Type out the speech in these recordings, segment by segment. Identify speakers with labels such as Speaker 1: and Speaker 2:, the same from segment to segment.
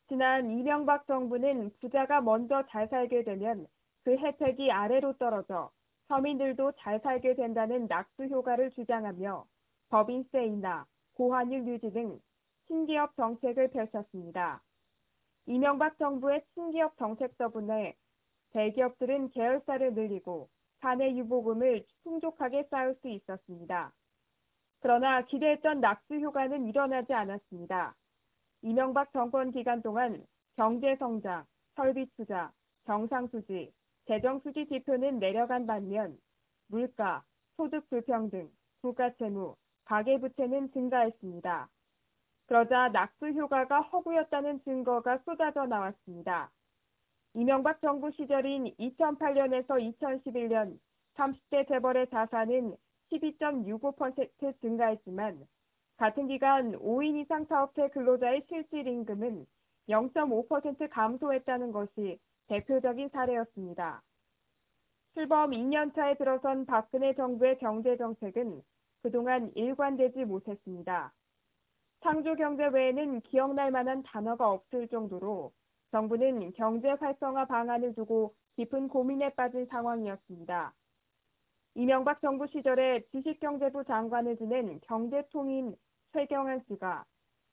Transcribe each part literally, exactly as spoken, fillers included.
Speaker 1: 지난 이명박 정부는 부자가 먼저 잘 살게 되면 그 혜택이 아래로 떨어져 서민들도 잘 살게 된다는 낙수 효과를 주장하며 법인세 인하, 고환율 유지 등 신기업 정책을 펼쳤습니다. 이명박 정부의 신기업 정책 덕분에 대기업들은 계열사를 늘리고 사내 유보금을 풍족하게 쌓을 수 있었습니다. 그러나 기대했던 낙수 효과는 일어나지 않았습니다. 이명박 정권 기간 동안 경제 성장, 설비 투자, 경상 수지, 재정 수지 지표는 내려간 반면 물가, 소득 불평등, 국가 채무, 가계 부채는 증가했습니다. 그러자 낙수 효과가 허구였다는 증거가 쏟아져 나왔습니다. 이명박 정부 시절인 이천팔 년에서 이천십일 년 삼십 대 재벌의 자산은 십이 점 육오 퍼센트 증가했지만 같은 기간 오 인 이상 사업체 근로자의 실질 임금은 영 점 오 퍼센트 감소했다는 것이 대표적인 사례였습니다. 출범 이 년 차에 들어선 박근혜 정부의 경제정책은 그동안 일관되지 못했습니다. 창조경제 외에는 기억날 만한 단어가 없을 정도로 정부는 경제 활성화 방안을 두고 깊은 고민에 빠진 상황이었습니다. 이명박 정부 시절에 주식경제부 장관을 지낸 경제통인 최경환 씨가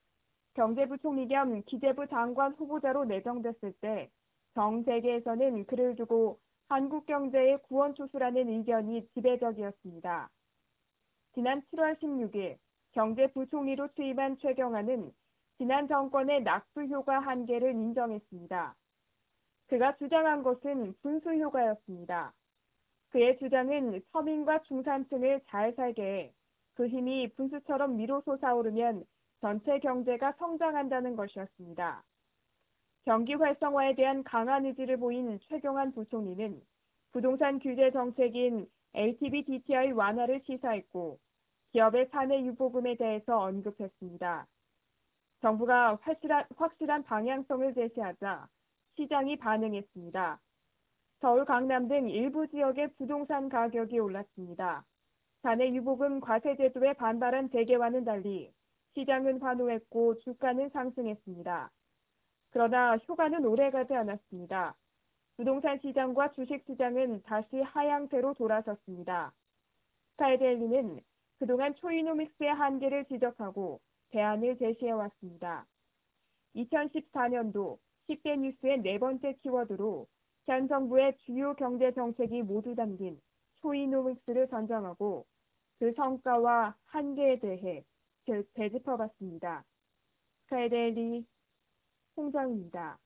Speaker 1: 경제부총리 겸 기재부 장관 후보자로 내정됐을 때 전 세계에서는 그를 두고 한국 경제의 구원투수라는 의견이 지배적이었습니다. 지난 칠월 십육일 경제부총리로 취임한 최경환은 지난 정권의 낙수 효과 한계를 인정했습니다. 그가 주장한 것은 분수 효과였습니다. 그의 주장은 서민과 중산층을 잘 살게 해 그 힘이 분수처럼 위로 솟아오르면 전체 경제가 성장한다는 것이었습니다. 경기 활성화에 대한 강한 의지를 보인 최경환 부총리는 부동산 규제 정책인 엘티브이 디티아이 완화를 시사했고 기업의 사내 유보금에 대해서 언급했습니다. 정부가 확실한, 확실한 방향성을 제시하자 시장이 반응했습니다. 서울, 강남 등 일부 지역의 부동산 가격이 올랐습니다. 사내 유보금 과세 제도에 반발한 재계와는 달리 시장은 환호했고 주가는 상승했습니다. 그러나 효과는 오래가지 않았습니다. 부동산 시장과 주식 시장은 다시 하향세로 돌아섰습니다. 스카이데일리는 그동안 초이노믹스의 한계를 지적하고 대안을 제시해왔습니다. 이천십사 년도 십 대 뉴스의 네 번째 키워드로 현 정부의 주요 경제 정책이 모두 담긴 초이노믹스를 선정하고 그 성과와 한계에 대해 되짚어봤습니다. 스카이데일리 홍정입니다.